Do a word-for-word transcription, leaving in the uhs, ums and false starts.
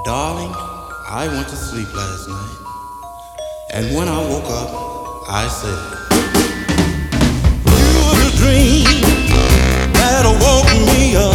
Darling, I went to sleep last night, and when I woke up, I said, you were the dream that woke me up.